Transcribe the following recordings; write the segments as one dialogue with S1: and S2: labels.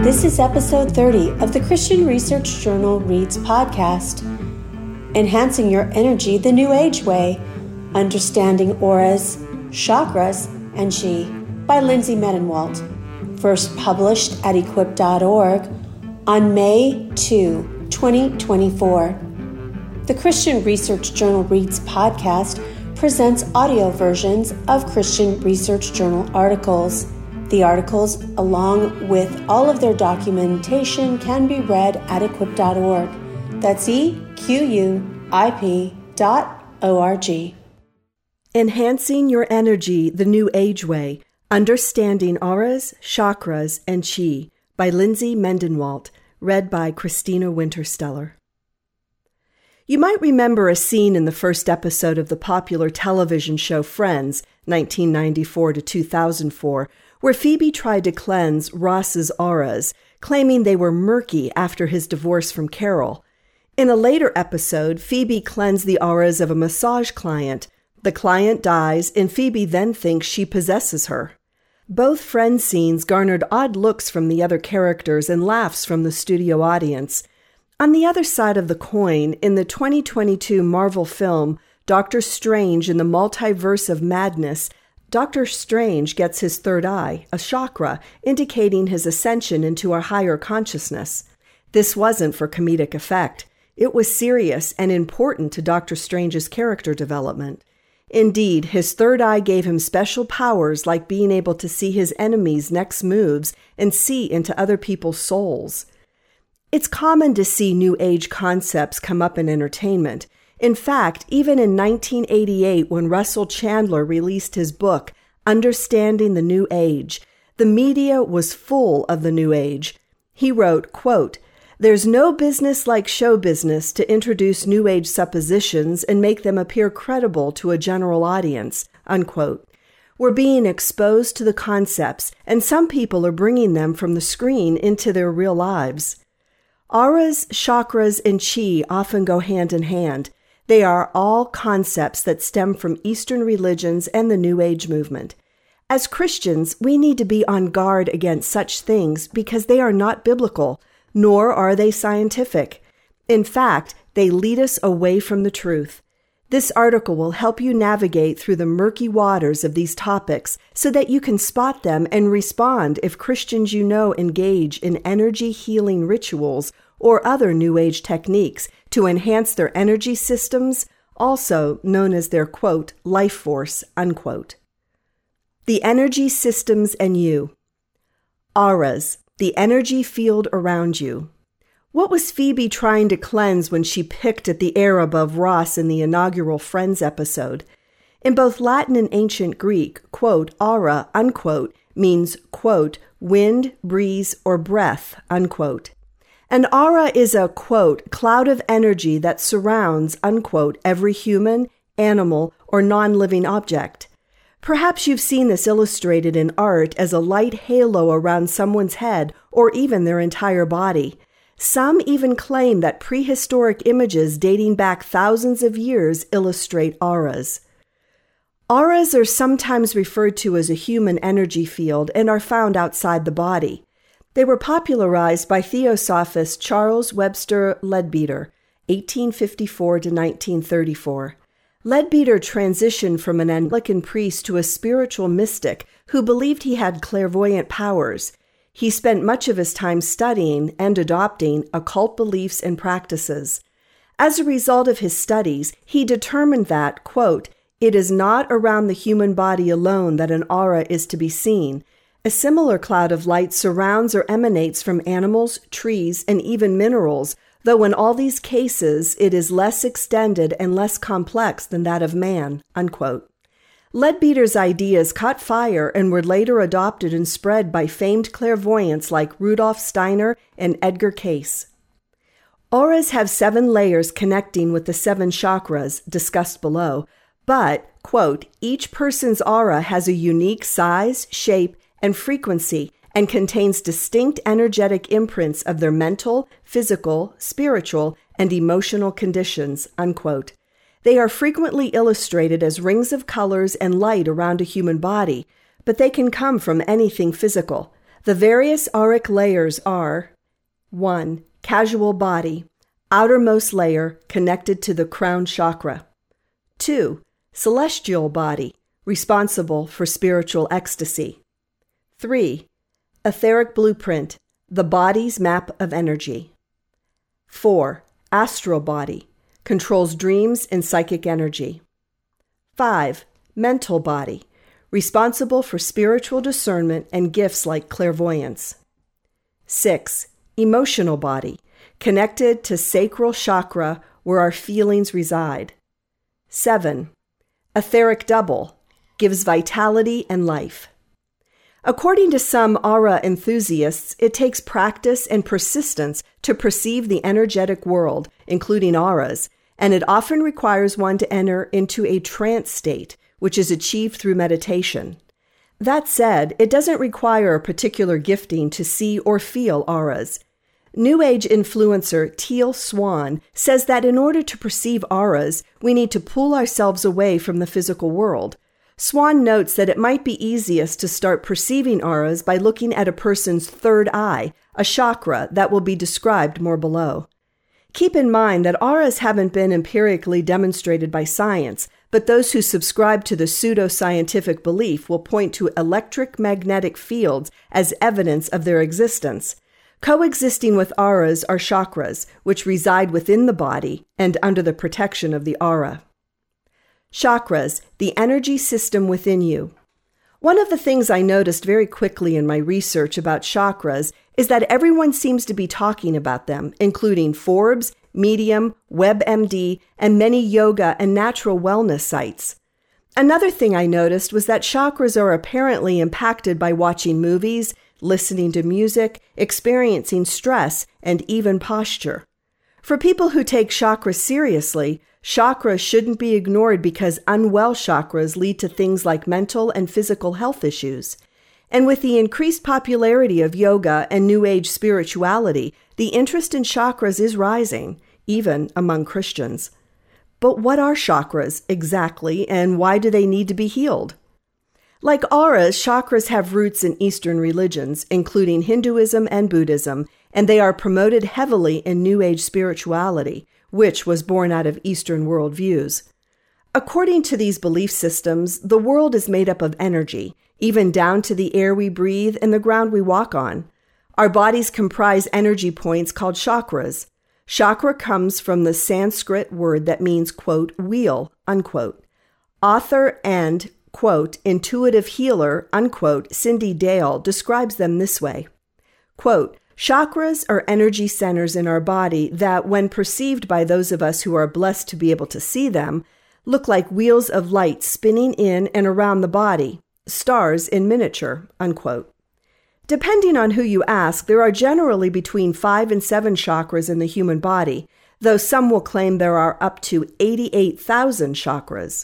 S1: This is episode 30 of the Christian Research Journal Reads podcast, Enhancing Your Energy the New Age Way, Understanding Auras, Chakras, and Chi by Lindsay Medenwalt. First published at equip.org on May 2, 2024. The Christian Research Journal Reads podcast presents audio versions of Christian Research Journal articles. The articles, along with all of their documentation, can be read at equip.org. That's EQUIP.org.
S2: Enhancing Your Energy the New Age Way, Understanding Auras, Chakras, and Chi by Lindsay Medenwalt, read by Christina Wintersteller. You might remember a scene in the first episode of the popular television show Friends, 1994 to 2004, where Phoebe tried to cleanse Ross's auras, claiming they were murky after his divorce from Carol. In a later episode, Phoebe cleansed the auras of a massage client. The client dies, and Phoebe then thinks she possesses her. Both Friends scenes garnered odd looks from the other characters and laughs from the studio audience. On the other side of the coin, in the 2022 Marvel film Doctor Strange in the Multiverse of Madness, Doctor Strange gets his third eye, a chakra, indicating his ascension into a higher consciousness. This wasn't for comedic effect. It was serious and important to Doctor Strange's character development. Indeed, his third eye gave him special powers like being able to see his enemies' next moves and see into other people's souls. It's common to see New Age concepts come up in entertainment. In fact, even in 1988, when Russell Chandler released his book, Understanding the New Age, the media was full of the New Age. He wrote, quote, "There's no business like show business to introduce New Age suppositions and make them appear credible to a general audience," unquote. We're being exposed to the concepts, and some people are bringing them from the screen into their real lives. Auras, chakras, and chi often go hand in hand. They are all concepts that stem from Eastern religions and the New Age movement. As Christians, we need to be on guard against such things because they are not biblical, nor are they scientific. In fact, they lead us away from the truth. This article will help you navigate through the murky waters of these topics so that you can spot them and respond if Christians you know engage in energy healing rituals or other New Age techniques to enhance their energy systems, also known as their, quote, life force, unquote. The energy systems and you. Auras, the energy field around you. What was Phoebe trying to cleanse when she picked at the air above Ross in the inaugural Friends episode? In both Latin and ancient Greek, quote, aura, unquote, means, quote, wind, breeze, or breath, unquote. An aura is a, quote, cloud of energy that surrounds, unquote, every human, animal, or non-living object. Perhaps you've seen this illustrated in art as a light halo around someone's head or even their entire body. Some even claim that prehistoric images dating back thousands of years illustrate auras. Auras are sometimes referred to as a human energy field and are found outside the body. They were popularized by theosophist Charles Webster Leadbeater, 1854 to 1934. Leadbeater transitioned from an Anglican priest to a spiritual mystic who believed he had clairvoyant powers. He spent much of his time studying and adopting occult beliefs and practices. As a result of his studies, he determined that, quote, it is not around the human body alone that an aura is to be seen. A similar cloud of light surrounds or emanates from animals, trees, and even minerals, though in all these cases it is less extended and less complex than that of man, unquote. Leadbeater's ideas caught fire and were later adopted and spread by famed clairvoyants like Rudolf Steiner and Edgar Cayce. Auras have 7 layers connecting with the 7 chakras discussed below, but, quote, each person's aura has a unique size, shape, and frequency and contains distinct energetic imprints of their mental, physical, spiritual, and emotional conditions, unquote. They are frequently illustrated as rings of colors and light around a human body, but they can come from anything physical. The various auric layers are 1. Casual body, outermost layer connected to the crown chakra. 2. Celestial body, responsible for spiritual ecstasy. 3. Etheric blueprint, the body's map of energy. 4. Astral body, controls dreams and psychic energy. 5. Mental body, responsible for spiritual discernment and gifts like clairvoyance. 6. Emotional body, connected to sacral chakra where our feelings reside. 7. Etheric double, gives vitality and life. According to some aura enthusiasts, it takes practice and persistence to perceive the energetic world, including auras, and it often requires one to enter into a trance state, which is achieved through meditation. That said, it doesn't require a particular gifting to see or feel auras. New Age influencer Teal Swan says that in order to perceive auras, we need to pull ourselves away from the physical world. Swan notes that it might be easiest to start perceiving auras by looking at a person's third eye, a chakra that will be described more below. Keep in mind that auras haven't been empirically demonstrated by science, but those who subscribe to the pseudo-scientific belief will point to electric magnetic fields as evidence of their existence. Coexisting with auras are chakras, which reside within the body and under the protection of the aura. Chakras, the energy system within you. One of the things I noticed very quickly in my research about chakras is that everyone seems to be talking about them, including Forbes, Medium, WebMD, and many yoga and natural wellness sites. Another thing I noticed was that chakras are apparently impacted by watching movies, listening to music, experiencing stress, and even posture. For people who take chakras seriously, chakras shouldn't be ignored because unwell chakras lead to things like mental and physical health issues. And with the increased popularity of yoga and New Age spirituality, the interest in chakras is rising, even among Christians. But what are chakras exactly, and why do they need to be healed? Like auras, chakras have roots in Eastern religions, including Hinduism and Buddhism, and they are promoted heavily in New Age spirituality, which was born out of Eastern worldviews. According to these belief systems, the world is made up of energy, even down to the air we breathe and the ground we walk on. Our bodies comprise energy points called chakras. Chakra comes from the Sanskrit word that means, quote, wheel, unquote. Author and, quote, intuitive healer, unquote, Cindy Dale describes them this way. Quote, chakras are energy centers in our body that, when perceived by those of us who are blessed to be able to see them, look like wheels of light spinning in and around the body, stars in miniature, unquote. Depending on who you ask, there are generally between 5 and 7 chakras in the human body, though some will claim there are up to 88,000 chakras.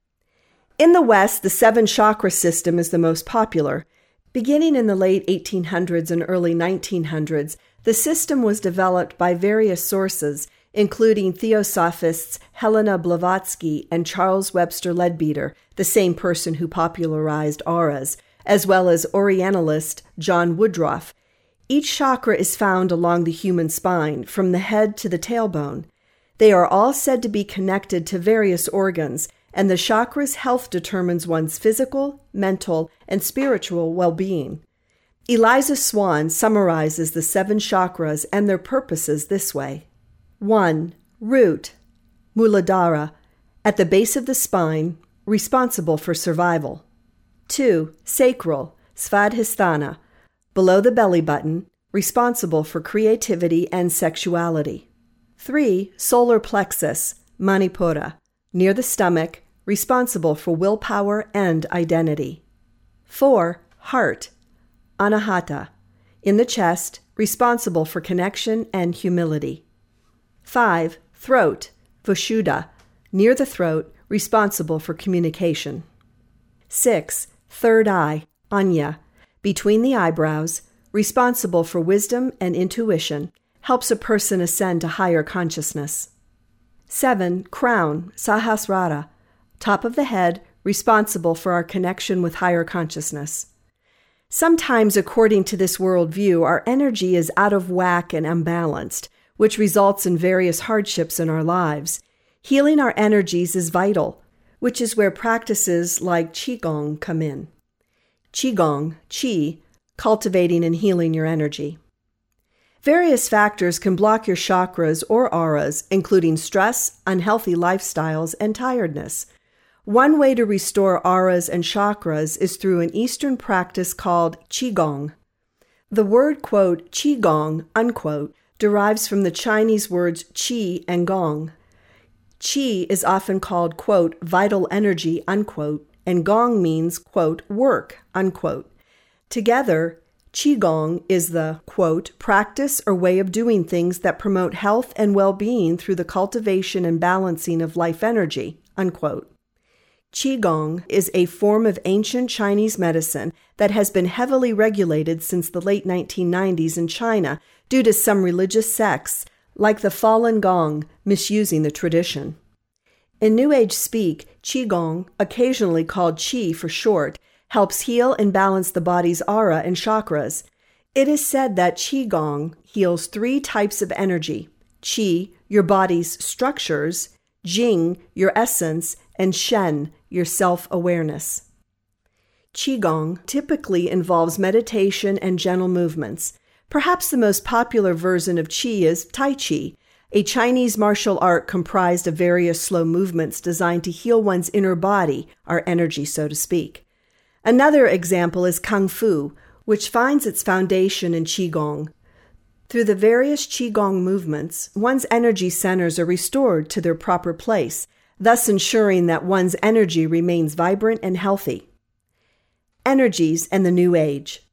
S2: In the West, the 7 chakra system is the most popular. Beginning in the late 1800s and early 1900s, the system was developed by various sources, including theosophists Helena Blavatsky and Charles Webster Leadbeater, the same person who popularized auras, as well as Orientalist John Woodruff. Each chakra is found along the human spine, from the head to the tailbone. They are all said to be connected to various organs, and the chakra's health determines one's physical, mental, and spiritual well-being. Eliza Swan summarizes the 7 chakras and their purposes this way. 1. Root, Muladhara, at the base of the spine, responsible for survival. 2. Sacral, Svadhisthana, below the belly button, responsible for creativity and sexuality. 3. Solar plexus, Manipura, near the stomach, responsible for willpower and identity. 4. Heart, Anahata, in the chest, responsible for connection and humility. 5. Throat, Vishuddha, near the throat, responsible for communication. 6. Third eye, Anya, between the eyebrows, responsible for wisdom and intuition, helps a person ascend to higher consciousness. 7. Crown, Sahasrara, top of the head, responsible for our connection with higher consciousness. Sometimes, according to this worldview, our energy is out of whack and unbalanced, which results in various hardships in our lives. Healing our energies is vital, which is where practices like Qigong come in. Qigong, Qi, cultivating and healing your energy. Various factors can block your chakras or auras, including stress, unhealthy lifestyles, and tiredness. One way to restore auras and chakras is through an Eastern practice called Qigong. The word, quote, Qigong, unquote, derives from the Chinese words qi and gong. Qi is often called, quote, vital energy, unquote, and gong means, quote, work, unquote. Together, Qigong is the, quote, practice or way of doing things that promote health and well-being through the cultivation and balancing of life energy, unquote. Qigong is a form of ancient Chinese medicine that has been heavily regulated since the late 1990s in China due to some religious sects, like the Falun Gong, misusing the tradition. In New Age speak, Qigong, occasionally called Qi for short, helps heal and balance the body's aura and chakras. It is said that Qigong heals 3 types of energy: Qi, your body's structures; Jing, your essence; and Shen, your self-awareness. Qigong typically involves meditation and gentle movements. Perhaps the most popular version of Qi is Tai Chi, a Chinese martial art comprised of various slow movements designed to heal one's inner body, our energy, so to speak. Another example is Kung Fu, which finds its foundation in Qigong. Through the various Qigong movements, one's energy centers are restored to their proper place, thus ensuring that one's energy remains vibrant and healthy. Energies and the New Age.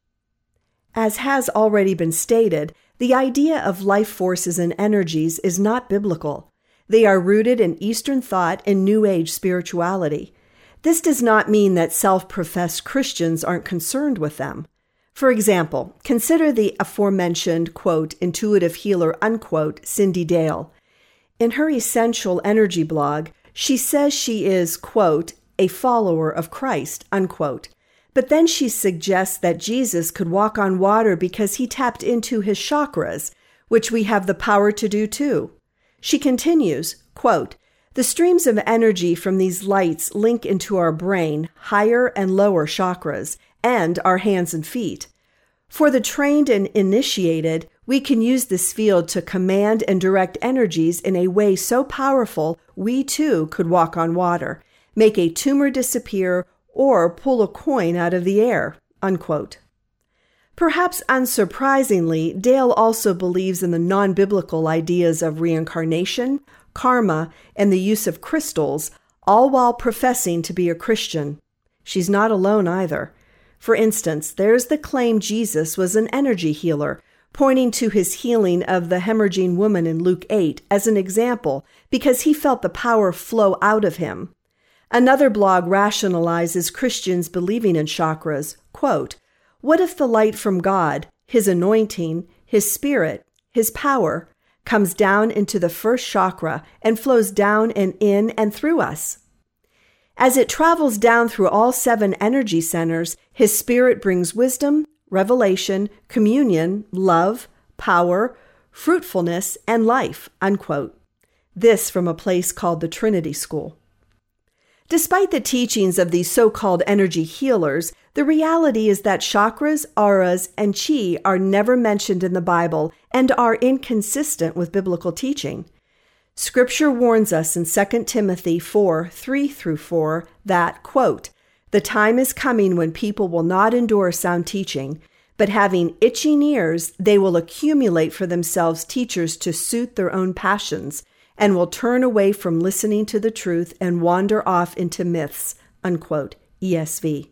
S2: As has already been stated, the idea of life forces and energies is not biblical. They are rooted in Eastern thought and New Age spirituality. This does not mean that self-professed Christians aren't concerned with them. For example, consider the aforementioned, quote, intuitive healer, unquote, Cindy Dale. In her Essential Energy blog, she says she is, quote, a follower of Christ, unquote. But then she suggests that Jesus could walk on water because he tapped into his chakras, which we have the power to do too. She continues, quote, the streams of energy from these lights link into our brain, higher and lower chakras, and our hands and feet. For the trained and initiated, we can use this field to command and direct energies in a way so powerful we too could walk on water, make a tumor disappear, or pull a coin out of the air, unquote. Perhaps unsurprisingly, Dale also believes in the non-biblical ideas of reincarnation, karma, and the use of crystals, all while professing to be a Christian. She's not alone either. For instance, there's the claim Jesus was an energy healer, pointing to his healing of the hemorrhaging woman in Luke 8 as an example because he felt the power flow out of him. Another blog rationalizes Christians believing in chakras, quote, what if the light from God, his anointing, his spirit, his power, comes down into the first chakra and flows down and in and through us? As it travels down through all 7 energy centers, his spirit brings wisdom, revelation, communion, love, power, fruitfulness, and life, unquote. This from a place called the Trinity School. Despite the teachings of these so-called energy healers, the reality is that chakras, auras, and qi are never mentioned in the Bible and are inconsistent with biblical teaching. Scripture warns us in 2 Timothy 4:3-4 that, quote, the time is coming when people will not endure sound teaching, but having itching ears, they will accumulate for themselves teachers to suit their own passions, and will turn away from listening to the truth and wander off into myths, unquote, ESV.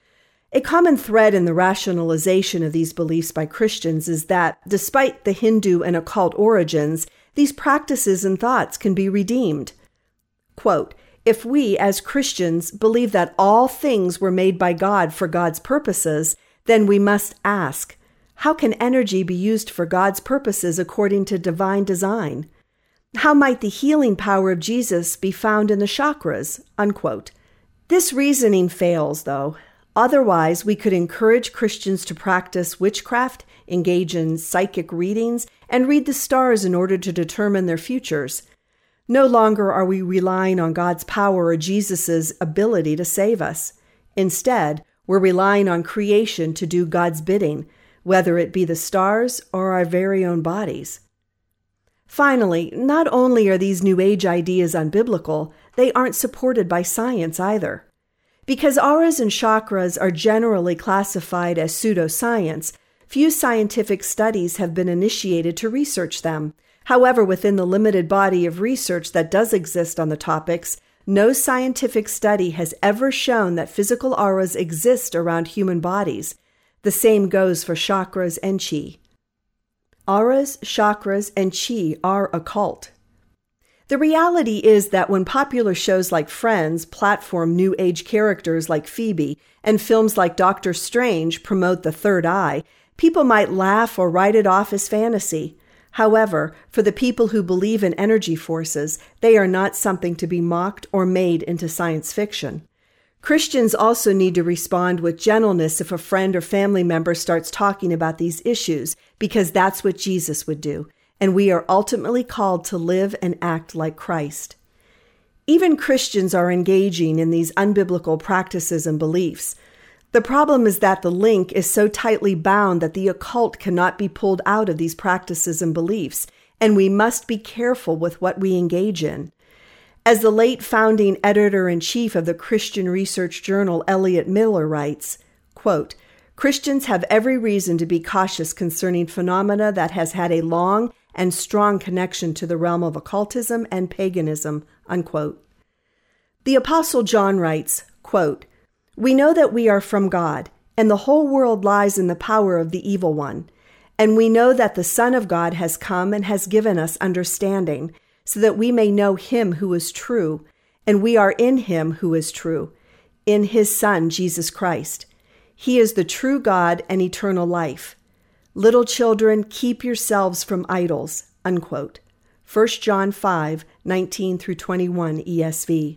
S2: A common thread in the rationalization of these beliefs by Christians is that, despite the Hindu and occult origins, these practices and thoughts can be redeemed. Quote, if we, as Christians, believe that all things were made by God for God's purposes, then we must ask, how can energy be used for God's purposes according to divine design? How might the healing power of Jesus be found in the chakras? Unquote. This reasoning fails, though. Otherwise, we could encourage Christians to practice witchcraft, engage in psychic readings, and read the stars in order to determine their futures. No longer are we relying on God's power or Jesus' ability to save us. Instead, we're relying on creation to do God's bidding, whether it be the stars or our very own bodies. Finally, not only are these New Age ideas unbiblical, they aren't supported by science either. Because auras and chakras are generally classified as pseudoscience, few scientific studies have been initiated to research them. However, within the limited body of research that does exist on the topics, no scientific study has ever shown that physical auras exist around human bodies. The same goes for chakras and chi. Auras, chakras, and chi are occult. The reality is that when popular shows like Friends platform New Age characters like Phoebe and films like Doctor Strange promote the third eye, people might laugh or write it off as fantasy. However, for the people who believe in energy forces, they are not something to be mocked or made into science fiction. Christians also need to respond with gentleness if a friend or family member starts talking about these issues, because that's what Jesus would do, and we are ultimately called to live and act like Christ. Even Christians are engaging in these unbiblical practices and beliefs. The problem is that the link is so tightly bound that the occult cannot be pulled out of these practices and beliefs, and we must be careful with what we engage in. As the late founding editor-in-chief of the Christian Research Journal, Elliot Miller, writes, quote, "Christians have every reason to be cautious concerning phenomena that has had a long and strong connection to the realm of occultism and paganism," unquote. The Apostle John writes, quote, "We know that we are from God, and the whole world lies in the power of the evil one. And we know that the Son of God has come and has given us understanding, so that we may know him who is true, and we are in him who is true, in his Son, Jesus Christ. He is the true God and eternal life. Little children, keep yourselves from idols," unquote. 1 John 5, 19 through 21 ESV.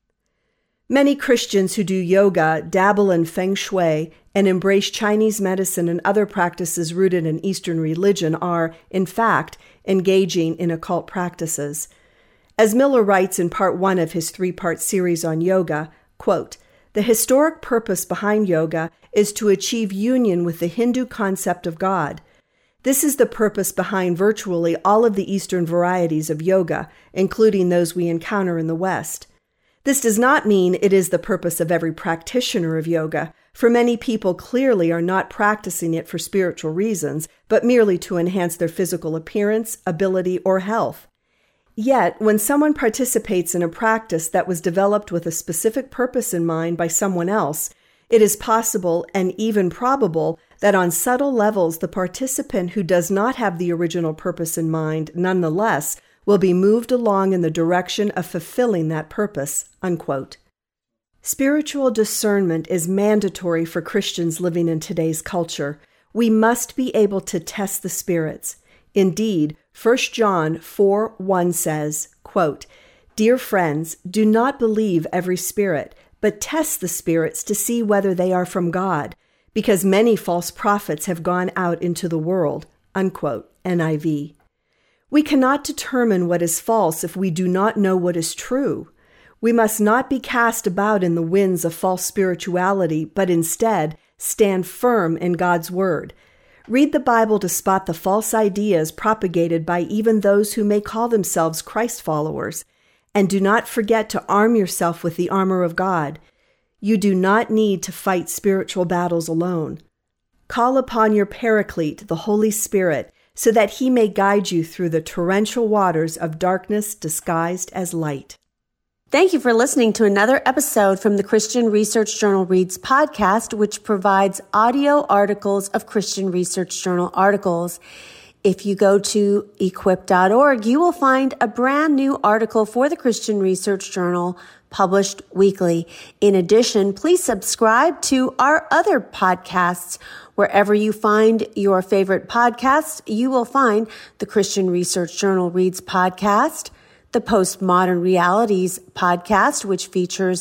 S2: Many Christians who do yoga, dabble in feng shui, and embrace Chinese medicine and other practices rooted in Eastern religion are, in fact, engaging in occult practices. As Miller writes in part 1 of his 3-part series on yoga, quote, "The historic purpose behind yoga is to achieve union with the Hindu concept of God. This is the purpose behind virtually all of the Eastern varieties of yoga, including those we encounter in the West. This does not mean it is the purpose of every practitioner of yoga, for many people clearly are not practicing it for spiritual reasons, but merely to enhance their physical appearance, ability, or health. Yet, when someone participates in a practice that was developed with a specific purpose in mind by someone else, it is possible and even probable that on subtle levels the participant who does not have the original purpose in mind nonetheless will be moved along in the direction of fulfilling that purpose," unquote. Spiritual discernment is mandatory for Christians living in today's culture. We must be able to test the spirits. Indeed, 1 John 4:1 says, quote, "Dear friends, do not believe every spirit, but test the spirits to see whether they are from God, because many false prophets have gone out into the world," unquote, NIV. We cannot determine what is false if we do not know what is true. We must not be cast about in the winds of false spirituality, but instead stand firm in God's Word. Read the Bible to spot the false ideas propagated by even those who may call themselves Christ followers. And do not forget to arm yourself with the armor of God. You do not need to fight spiritual battles alone. Call upon your Paraclete, the Holy Spirit, so that he may guide you through the torrential waters of darkness disguised as light.
S1: Thank you for listening to another episode from the Christian Research Journal Reads podcast, which provides audio articles of Christian Research Journal articles. If you go to equip.org, you will find a brand new article for the Christian Research Journal published weekly. In addition, please subscribe to our other podcasts. Wherever you find your favorite podcasts, you will find the Christian Research Journal Reads podcast, the Postmodern Realities podcast, which features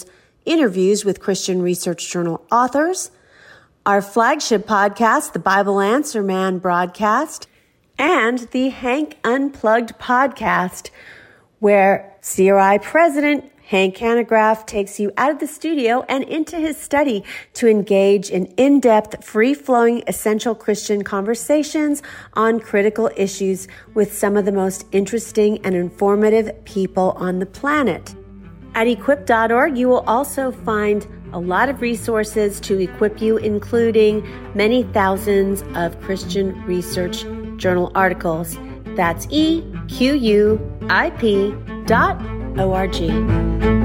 S1: interviews with Christian Research Journal authors, our flagship podcast, the Bible Answer Man broadcast, and the Hank Unplugged podcast, where CRI President Hank Hanegraaff takes you out of the studio and into his study to engage in in-depth, free-flowing, essential Christian conversations on critical issues with some of the most interesting and informative people on the planet. At equip.org, you will also find a lot of resources to equip you, including many thousands of Christian Research Journal articles. That's equip.org.